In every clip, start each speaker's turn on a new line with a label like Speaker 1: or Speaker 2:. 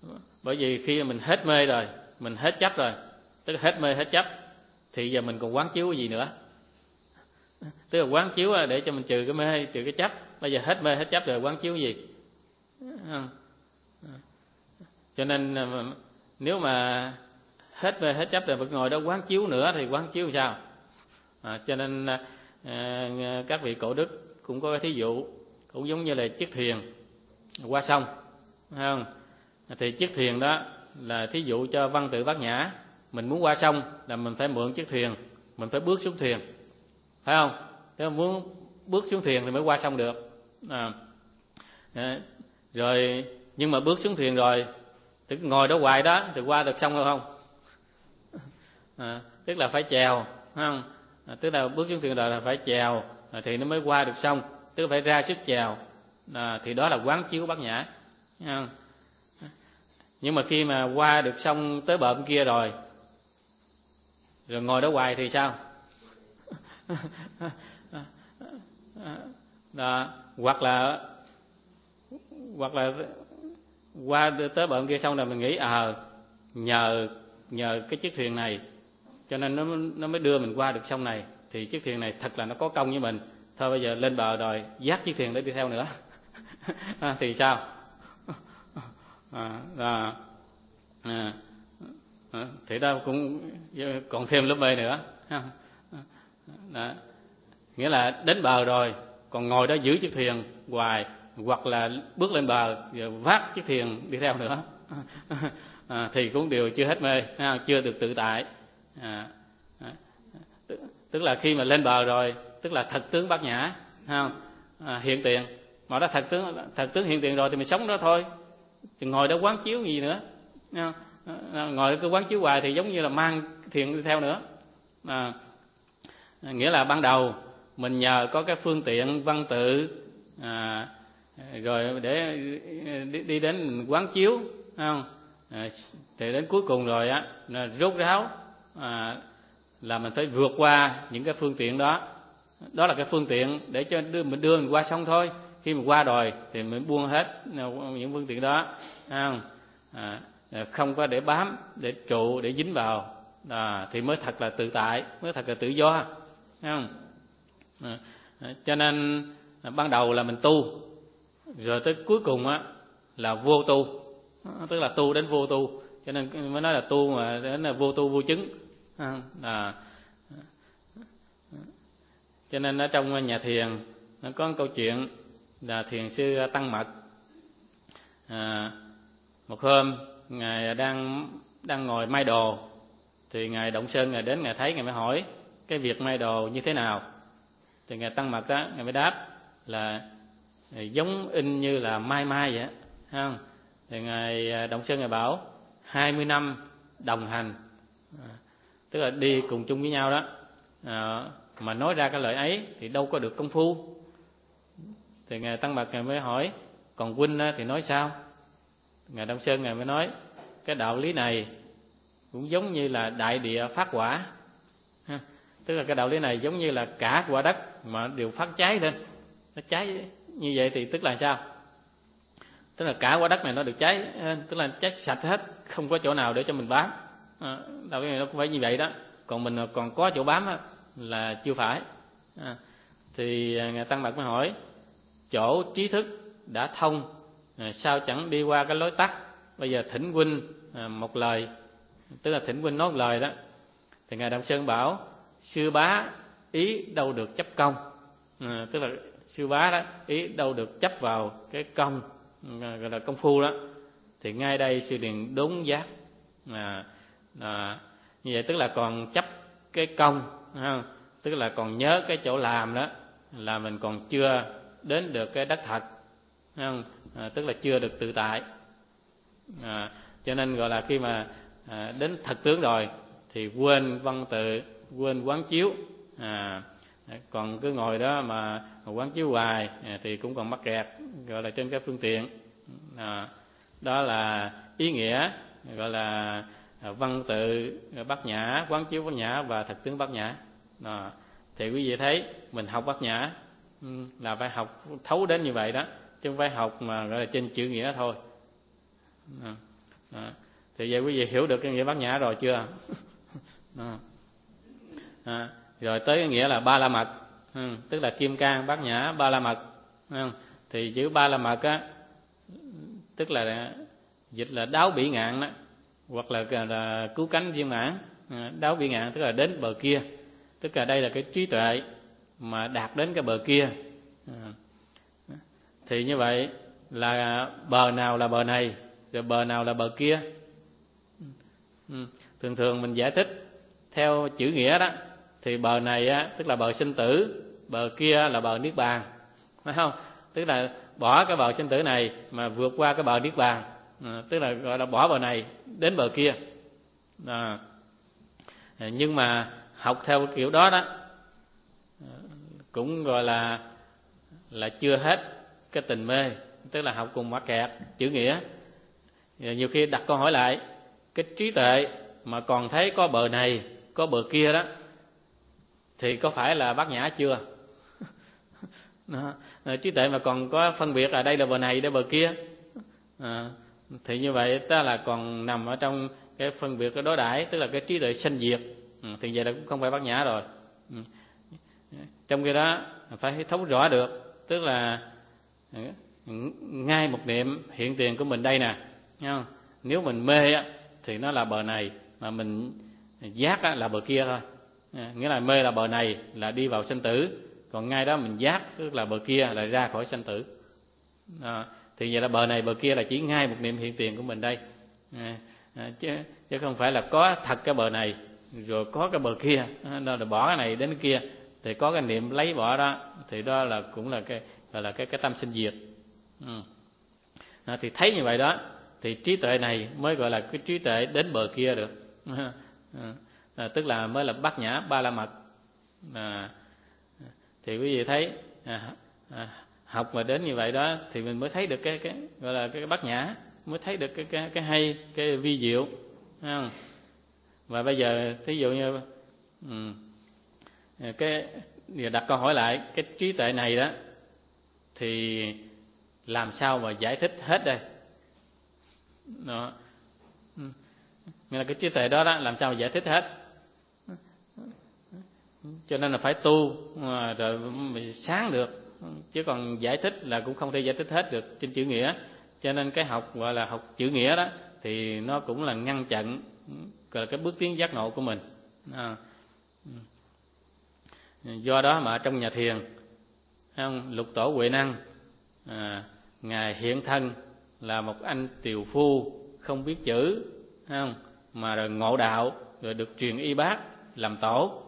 Speaker 1: Bởi vì khi mình hết mê rồi, mình hết chấp rồi, tức là hết mê hết chấp, thì giờ mình còn quán chiếu cái gì nữa? Tức là quán chiếu để cho mình trừ cái mê, trừ cái chấp. Bây giờ hết mê hết chấp rồi quán chiếu cái gì? Cho nên nếu mà hết mê hết chấp rồi vẫn ngồi đó quán chiếu nữa thì quán chiếu sao? Cho nên các vị cổ đức cũng có cái thí dụ, cũng giống như là chiếc thuyền qua sông, phải không? Thì chiếc thuyền đó là thí dụ cho văn tự bát nhã. Mình muốn qua sông là mình phải mượn chiếc thuyền, mình phải bước xuống thuyền, phải không? Nếu muốn bước xuống thuyền thì mới qua sông được. Rồi nhưng mà bước xuống thuyền rồi, tức ngồi đó hoài đó thì qua được sông đâu không? Tức là phải chèo, phải không? Tức là bước xuống thuyền rồi là phải chèo thì nó mới qua được sông, tức là phải ra sức chèo. Thì đó là quán chiếu bát nhã, phải không? Nhưng mà khi mà qua được sông tới bờ bên kia rồi ngồi đó hoài thì sao? Hoặc là qua tới bờ bên kia xong rồi mình nghĩ nhờ cái chiếc thuyền này cho nên nó mới đưa mình qua được sông này, thì chiếc thuyền này thật là nó có công với mình. Thôi bây giờ lên bờ rồi dắt chiếc thuyền để đi theo nữa thì sao? Thì đó cũng còn thêm lớp mê nữa. Đó. Nghĩa là đến bờ rồi còn ngồi đó giữ chiếc thuyền hoài, hoặc là bước lên bờ rồi vác chiếc thuyền đi theo nữa thì cũng đều chưa hết mê, chưa được tự tại. Tức là khi mà lên bờ rồi tức là thật tướng bát nhã, hiện tiền. Mà đó thật tướng hiện tiền rồi thì mình sống đó thôi, thì ngồi đó quán chiếu gì nữa? Ngồi cứ quán chiếu hoài thì giống như là mang thuyền đi theo nữa. Nghĩa là ban đầu mình nhờ có cái phương tiện văn tự rồi để đi đến quán chiếu, không? Thì đến cuối cùng rồi á rốt ráo là mình phải vượt qua những cái phương tiện đó. Đó là cái phương tiện để cho mình đưa mình qua sông thôi. Khi mình qua rồi thì mình buông hết những phương tiện đó, không? Không có để bám, để trụ, để dính vào, thì mới thật là tự tại, mới thật là tự do, không? Cho nên ban đầu là mình tu, rồi tới cuối cùng á là vô tu, tức là tu đến vô tu. Cho nên mới nói là tu mà đến là vô tu vô chứng. Cho nên ở trong nhà thiền nó có một câu chuyện là thiền sư Tăng Mật. Một hôm ngài đang ngồi may đồ, thì ngài Động Sơn ngài đến, ngài thấy, ngài mới hỏi cái việc may đồ như thế nào. Thì ngài Tăng Mật đó ngài mới đáp là giống in như là mai vậy, không? Thì ngài Động Sơn ngài bảo 20 năm đồng hành, tức là đi cùng chung với nhau đó, mà nói ra cái lời ấy thì đâu có được công phu. Thì ngài Tăng Mật ngài mới hỏi còn huynh thì nói sao? Ngài Động Sơn ngài mới nói cái đạo lý này cũng giống như là đại địa phát quả, tức là cái đạo lý này giống như là cả quả đất mà đều phát cháy lên. Nó cháy như vậy thì tức là sao? Tức là cả quả đất này nó được cháy, tức là cháy sạch hết, không có chỗ nào để cho mình bám. Đạo lý này nó cũng phải như vậy đó. Còn mình còn có chỗ bám là chưa phải. Thì ngài Tăng Mật mới hỏi chỗ trí thức đã thông, sao chẳng đi qua cái lối tắt? Bây giờ thỉnh huynh một lời, tức là thỉnh huynh nói một lời đó. Thì ngài Động Sơn bảo sư bá ý đâu được chấp công, tức là sư bá đó ý đâu được chấp vào cái công, gọi là công phu đó. Thì ngay đây sư liền đốn giác. Như vậy tức là còn chấp cái công, tức là còn nhớ cái chỗ làm đó, là mình còn chưa đến được cái đất thật, tức là chưa được tự tại. Cho nên gọi là khi mà đến thật tướng rồi thì quên văn tự, quên quán chiếu, còn cứ ngồi đó mà quán chiếu hoài thì cũng còn mắc kẹt, gọi là trên cái phương tiện. Đó là ý nghĩa gọi là văn tự bát nhã, quán chiếu bát nhã và thật tướng bát nhã. Thì quý vị thấy mình học bát nhã là phải học thấu đến như vậy đó, chứ không phải học mà gọi là trên chữ nghĩa thôi. Thì vậy quý vị hiểu được cái nghĩa bát nhã rồi chưa? Rồi tới cái nghĩa là ba la mật, tức là kim cang bát nhã ba la mật. Thì chữ ba la mật á, tức là dịch là đáo bỉ ngạn đó, hoặc là cứu cánh viên mãn. Đáo bỉ ngạn tức là đến bờ kia, tức là đây là cái trí tuệ mà đạt đến cái bờ kia. Thì như vậy là bờ nào là bờ này, rồi bờ nào là bờ kia. Thường thường mình giải thích theo chữ nghĩa đó, thì bờ này á, tức là bờ sinh tử, bờ kia là bờ niết bàn, phải không? Tức là bỏ cái bờ sinh tử này mà vượt qua cái bờ niết bàn, tức là gọi là bỏ bờ này đến bờ kia. Nhưng mà học theo kiểu đó đó cũng gọi là chưa hết cái tình mê, tức là học cùng mắc kẹt chữ nghĩa. Nhiều khi đặt câu hỏi lại, cái trí tuệ mà còn thấy có bờ này có bờ kia đó thì có phải là bát nhã chưa? Trí tuệ mà còn có phân biệt là đây là bờ này đây bờ kia, thì như vậy ta là còn nằm ở trong cái phân biệt cái đối đãi, tức là cái trí tuệ sanh diệt, thì vậy là cũng không phải bát nhã rồi. Trong khi đó phải thấu rõ được, tức là ngay một niệm hiện tiền của mình đây nè, thấy không? Nếu mình mê á, thì nó là bờ này, mà mình giác á, là bờ kia thôi. Nghĩa là mê là bờ này là đi vào sanh tử, còn ngay đó mình giác tức là bờ kia là ra khỏi sanh tử. Thì vậy là bờ này bờ kia là chỉ ngay một niệm hiện tiền của mình đây, chứ không phải là có thật cái bờ này rồi có cái bờ kia, nó là bỏ cái này đến cái kia thì có cái niệm lấy bỏ đó, thì đó là cũng là cái gọi là cái tâm sinh diệt. Thì thấy như vậy đó thì trí tuệ này mới gọi là cái trí tuệ đến bờ kia được. Tức là mới là bát nhã ba la mật. Thì quý vị thấy học mà đến như vậy đó thì mình mới thấy được cái gọi là cái bát nhã, mới thấy được cái hay, cái vi diệu, thấy không? Và bây giờ thí dụ như cái đặt câu hỏi lại, cái trí tuệ này đó thì làm sao mà giải thích hết đây? Đó. Nghĩa là cái trí tuệ đó làm sao mà giải thích hết? Cho nên là phải tu rồi mới sáng được, chứ còn giải thích là cũng không thể giải thích hết được trên chữ nghĩa. Cho nên cái học gọi là học chữ nghĩa đó thì nó cũng là ngăn chặn gọi là cái bước tiến giác ngộ của mình. Do đó mà trong nhà thiền, không, Lục Tổ Huệ Năng ngài hiện thân là một anh tiều phu không biết chữ, không, mà rồi ngộ đạo, rồi được truyền y bát làm tổ.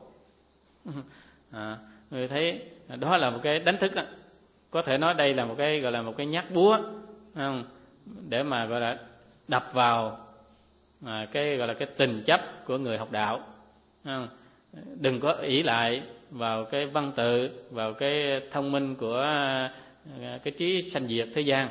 Speaker 1: Người thấy đó là một cái đánh thức đó. Có thể nói đây là một cái gọi là một cái nhát búa, không, để mà gọi là đập vào cái gọi là cái tình chấp của người học đạo, không? Đừng có ỷ lại vào cái văn tự, vào cái thông minh của cái trí sanh diệt thế gian.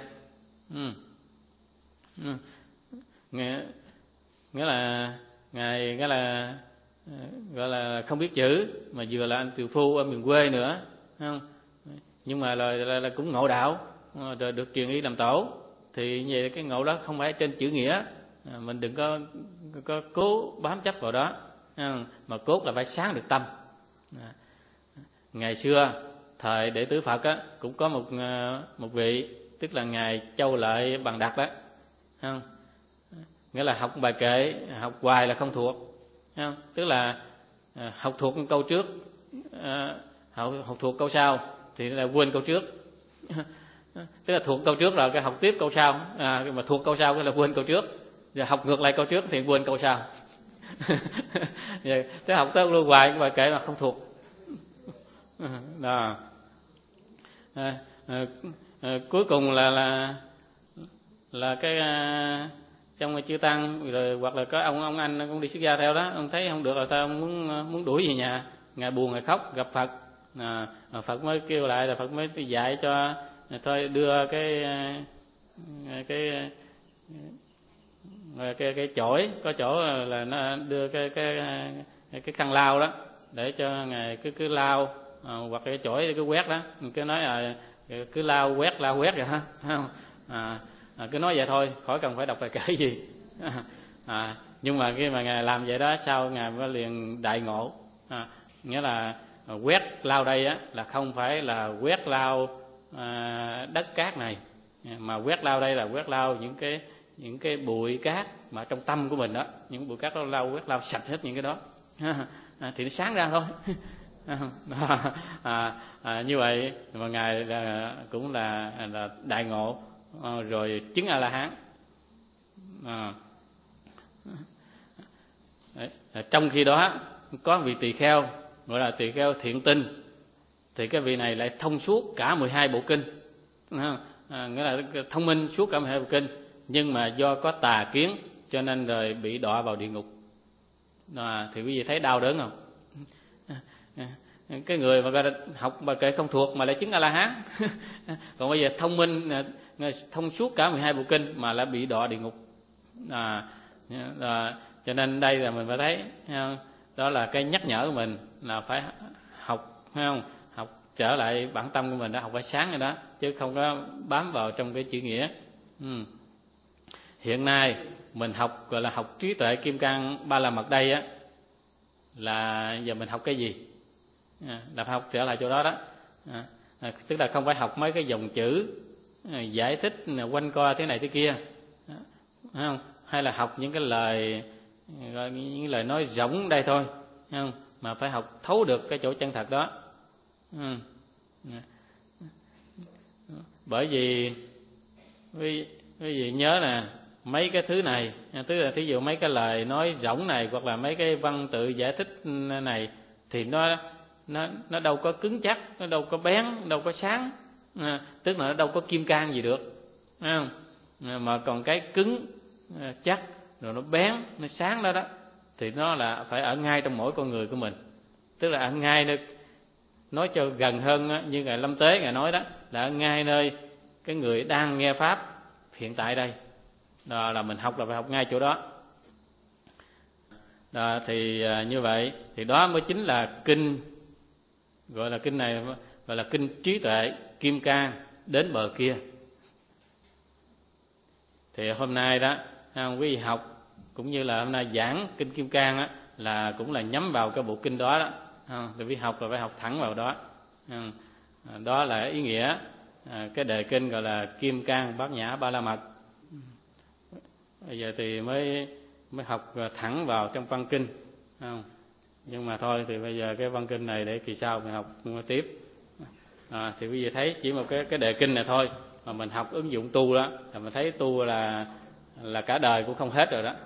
Speaker 1: Nghĩa là ngài nghĩa là gọi là không biết chữ, mà vừa là anh tiều phu ở miền quê nữa, không? Nhưng mà là cũng ngộ đạo, rồi được truyền y làm tổ. Thì như vậy cái ngộ đó không phải trên chữ nghĩa, mình đừng có cố bám chấp vào đó, mà cốt là phải sáng được tâm. Ngày xưa thời Đệ Tử Phật á, cũng có một vị, tức là ngài Châu Lợi Bằng Đặc đó, không? Nghĩa là học bài kệ học hoài là không thuộc, không? Tức là học thuộc câu trước, học thuộc câu sau thì là quên câu trước. Tức là thuộc câu trước rồi cái học tiếp câu sau, mà thuộc câu sau cái là quên câu trước, rồi học ngược lại câu trước thì quên câu sau. Thế học tới luôn hoài cái bài kệ mà không thuộc. Đó. Cuối cùng là cái trong chư tăng rồi, hoặc là có ông anh cũng đi xuất gia theo đó, ông thấy không được rồi ta muốn đuổi về nhà, ngài buồn ngài khóc gặp Phật. Phật mới kêu lại, là Phật mới dạy cho thôi đưa cái chổi, có chỗ là nó đưa cái khăn lau đó để cho ngài cứ lau, hoặc cái chổi cứ quét đó, cứ nói là cứ lau quét rồi ha, không? Cứ nói vậy thôi, khỏi cần phải đọc bài kệ gì. Nhưng mà khi mà ngài làm vậy đó, sau ngài mới liền đại ngộ. Nghĩa là quét lau đây á là không phải là quét lau đất cát này, mà quét lau đây là quét lau những cái bụi cát mà trong tâm của mình đó, những bụi cát đó lau, quét lau sạch hết những cái đó thì nó sáng ra thôi. Như vậy mà ngài cũng là đại ngộ, rồi chứng A La Hán. Trong khi đó có vị tỳ kheo gọi là tỳ kheo thiện tinh, thì cái vị này lại thông suốt cả 12 bộ kinh, nghĩa là thông minh suốt cả 12 bộ kinh, nhưng mà do có tà kiến cho nên rồi bị đọa vào địa ngục. Thì quý vị thấy đau đớn không? Cái người mà học mà kệ không thuộc mà lại chứng A La Hán còn bây giờ thông minh thông suốt cả 12 bộ kinh mà lại bị đọa địa ngục. Cho nên đây là mình phải thấy đó là cái nhắc nhở của mình là phải học, phải không? Học trở lại bản tâm của mình đó, học phải sáng rồi đó, chứ không có bám vào trong cái chữ nghĩa. Hiện nay mình học gọi là học trí tuệ kim cang ba la mật đây á, là giờ mình học cái gì? Là phải học trở lại chỗ đó đó. Tức là không phải học mấy cái dòng chữ giải thích quanh co thế này thế kia, phải không? Hay là học những cái lời, những lời nói rỗng đây thôi, phải không? Mà phải học thấu được cái chỗ chân thật đó. Bởi vì quý vị nhớ nè, mấy cái thứ này, tức là thí dụ mấy cái lời nói rỗng này hoặc là mấy cái văn tự giải thích này thì nó đâu có cứng chắc, nó đâu có bén, đâu có sáng, tức là nó đâu có kim cang gì được, phải không? Mà còn cái cứng chắc rồi nó bén, nó sáng đó đó thì nó là phải ở ngay trong mỗi con người của mình, tức là ở ngay nơi, nói cho gần hơn như ngài Lâm Tế ngài nói đó, là ở ngay nơi cái người đang nghe pháp hiện tại đây. Đó là mình học là phải học ngay chỗ đó. Thì như vậy thì đó mới chính là kinh, gọi là kinh này gọi là kinh trí tuệ kim cang đến bờ kia. Thì hôm nay đó quý vị học cũng như là hôm nay giảng kinh kim cang á, là cũng là nhắm vào cái bộ kinh đó đó. Thì quý vị học là phải học thẳng vào đó. Đó là ý nghĩa cái đề kinh gọi là kim cang bát nhã ba la mật. Bây giờ thì mới học thẳng vào trong văn kinh, không? Nhưng mà thôi thì bây giờ cái văn kinh này để kỳ sau mình học tiếp. Thì quý vị thấy chỉ một cái đề kinh này thôi mà mình học ứng dụng tu đó, là mình thấy tu là cả đời cũng không hết rồi đó.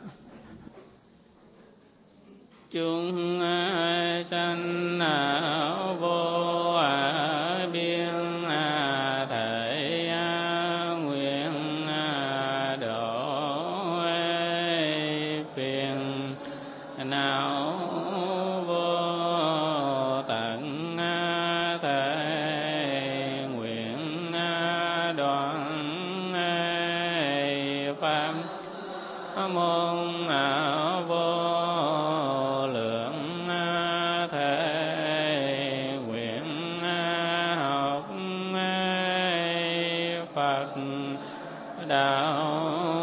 Speaker 1: Chúng sanh vô biên thể nguyện độ phiền não vô tận thể nguyện đoạn pháp môn vô lượng thể nguyện học Phật đạo